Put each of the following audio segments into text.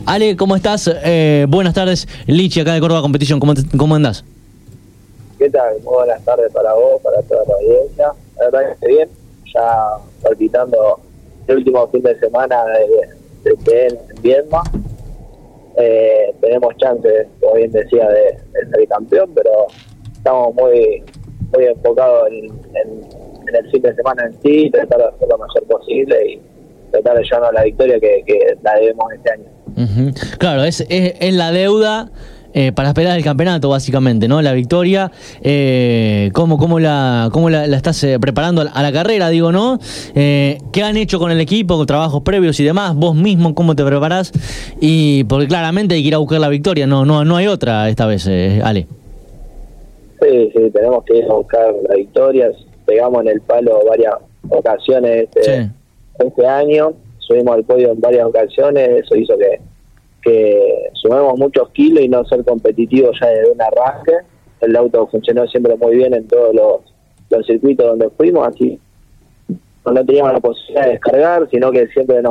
Ale, ¿cómo estás? Buenas tardes, Lichi, acá de Córdoba Competition, ¿cómo andás? ¿Qué tal? Muy buenas tardes para vos, para toda la audiencia. La verdad que estoy bien, ya palpitando el último fin de semana de TN en Viedma. Tenemos chances, como bien decía, de ser campeón, pero estamos muy enfocados en el fin de semana en sí, tratar de hacer lo mejor posible y tratar de llevarnos la victoria que la debemos este año. Uh-huh. Claro, es la deuda para esperar el campeonato, básicamente, ¿no? La victoria. ¿Cómo la estás preparando a la carrera, digo, ¿no? ¿Qué han hecho con el equipo, con trabajos previos y demás? Vos mismo, ¿cómo te preparás? Y porque claramente hay que ir a buscar la victoria, no hay otra esta vez, Ale. Sí, tenemos que ir a buscar la victoria. Pegamos en el palo varias ocasiones este año. Subimos al podio en varias ocasiones. Eso hizo que sumemos muchos kilos y no ser competitivos ya desde un arranque. El auto funcionó siempre muy bien en todos los circuitos donde fuimos, así no teníamos la posibilidad de descargar, sino que siempre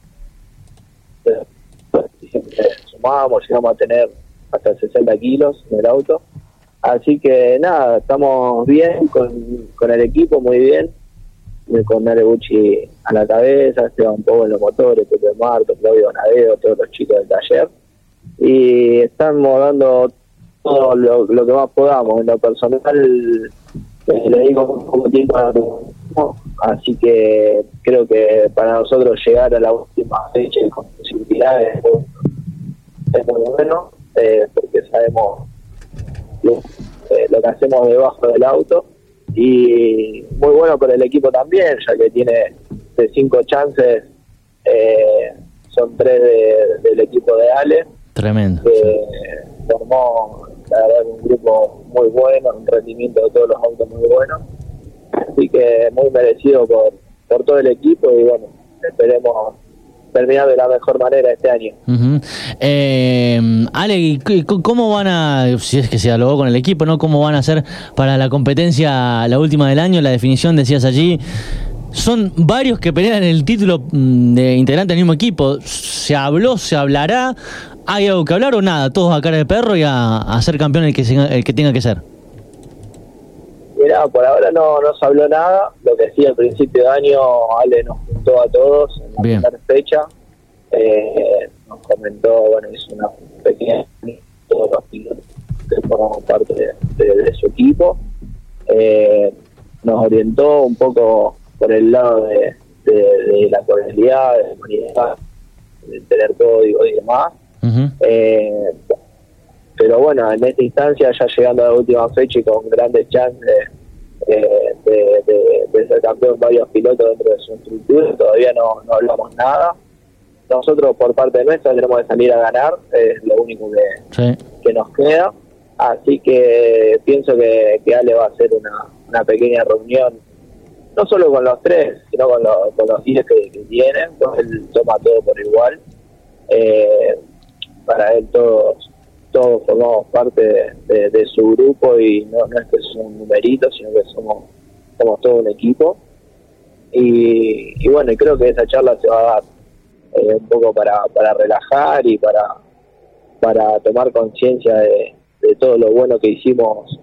sumábamos, llegamos a tener hasta 60 kilos en el auto. Así que nada, estamos bien con el equipo, muy bien, con Nariguchi a la cabeza, Esteban Pogo en los motores, Pepe Marto, Claudio Nadedo, todos los chicos del taller, y estamos dando todo lo que más podamos. En lo personal, le digo como tiempo, así que creo que para nosotros llegar a la última fecha con posibilidades es muy bueno, porque sabemos lo que hacemos debajo del auto, y muy bueno por el equipo también, ya que tiene de 5 chances, son 3 del equipo de Ale. Tremendo. Formó, la verdad, un grupo muy bueno, un rendimiento de todos los autos muy bueno, así que muy merecido por todo el equipo, y bueno, esperemos terminar de la mejor manera este año. Uh-huh. Ale, ¿cómo van a, si es que se dialogó con el equipo, ¿no? ¿Cómo van a hacer para la competencia, la última del año, la definición, decías allí? Son varios que pelean el título de integrante del mismo equipo. ¿Se habló, se hablará? ¿Hay algo que hablar o nada? Todos a cara de perro y a ser campeón el que tenga que ser. Mirá, por ahora no se habló nada. Lo que sí, al principio de año Ale nos juntó a todos en la primera fecha. Nos comentó, bueno, hizo una pequeña todos los pilotos que formamos parte de su equipo. Nos orientó un poco por el lado de la cordialidad, de la humanidad, de tener código y demás. Uh-huh. Pero bueno, en esta instancia, ya llegando a la última fecha y con grandes chances de ser campeón varios pilotos dentro de su estructura, todavía no hablamos nada. Nosotros, por parte nuestra, tenemos que salir a ganar, es lo único que nos queda. Así que pienso que Ale va a hacer una pequeña reunión, no solo con los 3, sino con los 10 que tienen. Entonces él toma todo por igual. Para él todos formamos parte de su grupo, y no es que es un numerito, sino que somos todo un equipo. Y bueno, y creo que esa charla se va a dar un poco para relajar y para tomar conciencia de todo lo bueno que hicimos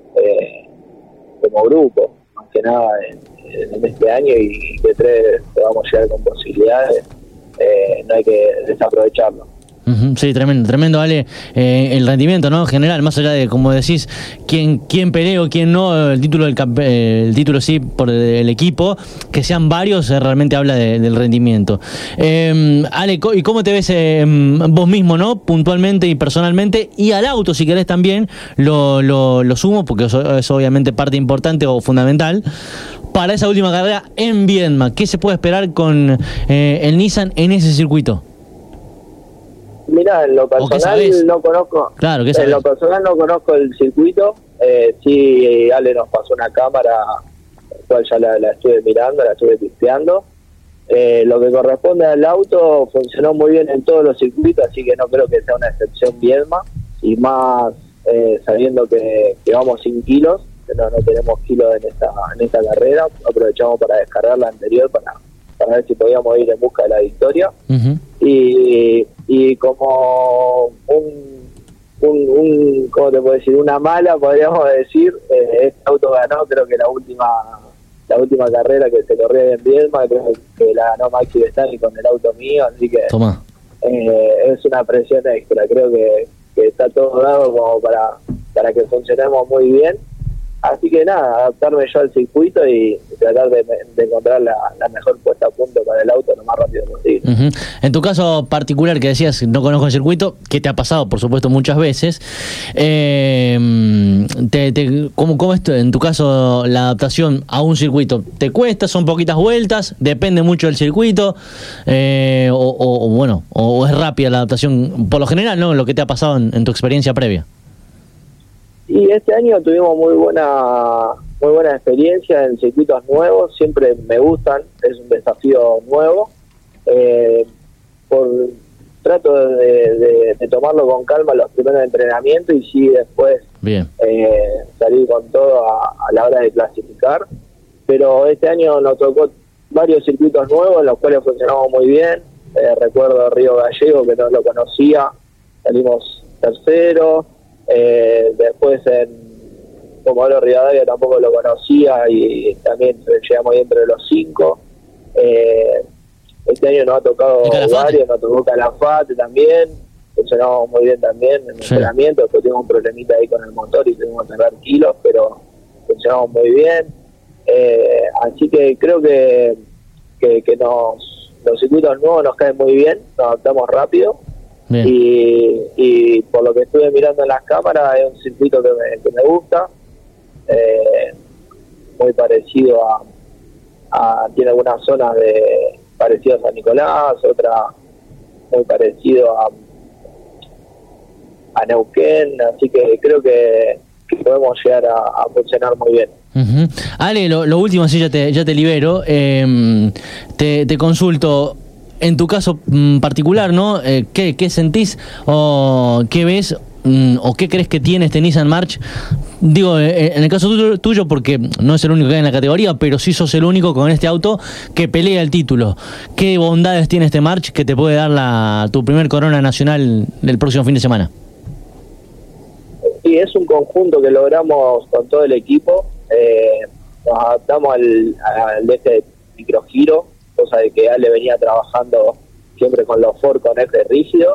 como grupo, más que nada en este año, y que 3 podamos llegar con posibilidades, no hay que desaprovecharlo. Uh-huh. Sí, tremendo, Ale, el rendimiento, ¿no? En general, más allá de, como decís, quién pelea o quién no, el título sí por el equipo, que sean varios, realmente habla del rendimiento. Ale, ¿y cómo te ves vos mismo, no? Puntualmente y personalmente, y al auto, si querés también, lo sumo, porque eso es obviamente parte importante o fundamental para esa última carrera en Viedma. ¿Qué se puede esperar con el Nissan en ese circuito? Mirá, en lo personal no conozco. Claro, ¿qué sabés? En lo personal no conozco el circuito. Sí, Ale nos pasó una cámara, la cual ya la estuve mirando, la estuve pisteando. Lo que corresponde al auto funcionó muy bien en todos los circuitos, así que no creo que sea una excepción Viedma, y más sabiendo que vamos sin kilos, que no tenemos kilos en esta carrera. Aprovechamos para descargar la anterior para ver si podíamos ir en busca de la victoria. Uh-huh. y como ¿cómo te puedo decir? Una mala, podríamos decir, este auto ganó, creo que la última carrera que se corría en Viedma, creo que la ganó Maxi Bestani con el auto mío, así que es una presión extra. Creo que está todo dado como para que funcionemos muy bien. Así que nada, adaptarme yo al circuito y tratar de encontrar la mejor puesta a punto para el auto lo más rápido posible. En tu caso particular, que decías no conozco el circuito, que te ha pasado por supuesto muchas veces, ¿cómo es en tu caso la adaptación a un circuito? ¿Te cuesta? ¿Son poquitas vueltas? ¿Depende mucho del circuito? ¿O es rápida la adaptación? Por lo general, ¿no? Lo que te ha pasado en tu experiencia previa. Y este año tuvimos muy buena experiencia en circuitos nuevos, siempre me gustan, es un desafío nuevo. Trato de tomarlo con calma los primeros entrenamientos y sí después salir con todo a la hora de clasificar. Pero este año nos tocó varios circuitos nuevos en los cuales funcionamos muy bien. Recuerdo Río Gallego, que no lo conocía, salimos tercero. Después en Comodoro Rivadavia tampoco lo conocía y también llegamos ahí entre los 5. Este año nos ha tocado varios, nos tocó Calafate también, funcionamos muy bien también en el entrenamiento. Después tuvimos un problemita ahí con el motor y tuvimos que cargar kilos, pero funcionamos muy bien. Así que creo que los circuitos nuevos nos caen muy bien, nos adaptamos rápido. Y por lo que estuve mirando en las cámaras es un circuito que me gusta, muy parecido tiene algunas zonas parecidas a San Nicolás, otra muy parecido a Neuquén, así que creo que podemos llegar a funcionar muy bien. Ale, lo último, así ya te libero, te consulto. En tu caso particular, ¿no? ¿Qué sentís o qué ves o qué crees que tiene este Nissan March? Digo, en el caso tuyo, porque no es el único que hay en la categoría, pero sí sos el único con este auto que pelea el título. ¿Qué bondades tiene este March que te puede dar tu primer corona nacional del próximo fin de semana? Sí, es un conjunto que logramos con todo el equipo. Nos adaptamos al eje microgiro, cosa de que Ale venía trabajando siempre con los Ford con eje rígido,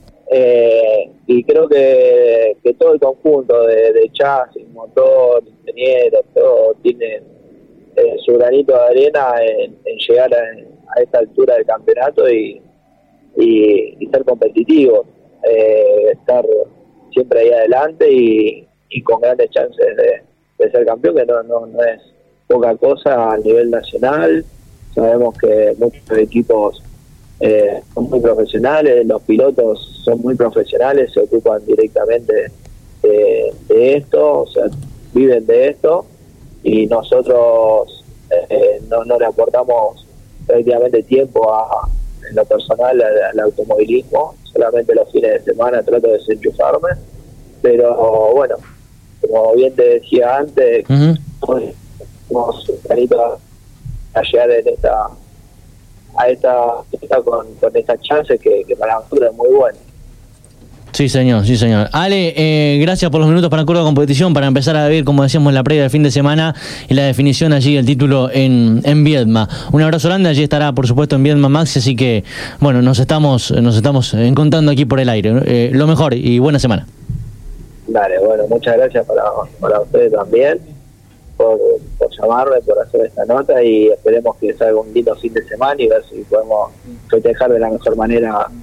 y creo que todo el conjunto de chasis, motor, ingenieros, todo tiene su granito de arena en llegar a esta altura del campeonato y ser competitivos, estar siempre ahí adelante y con grandes chances de ser campeón, que no es poca cosa a nivel nacional. Sabemos que muchos equipos son muy profesionales, los pilotos son muy profesionales, se ocupan directamente de esto, o sea, viven de esto, y nosotros no le aportamos prácticamente tiempo en lo personal al automovilismo, solamente los fines de semana trato de desenchufarme, pero bueno, como bien te decía antes, hemos a llegar con estas chances que para nosotros es muy bueno. Sí, señor. Ale, gracias por los minutos para el Curva de Competición, para empezar a ver, como decíamos, la previa del fin de semana y la definición allí del título en Viedma. Un abrazo grande, allí estará, por supuesto, en Viedma Maxi, así que, bueno, nos estamos encontrando aquí por el aire. Lo mejor y buena semana. Dale, bueno, muchas gracias para ustedes también por llamarme, por hacer esta nota, y esperemos que salga un lindo fin de semana y ver si podemos festejar de la mejor manera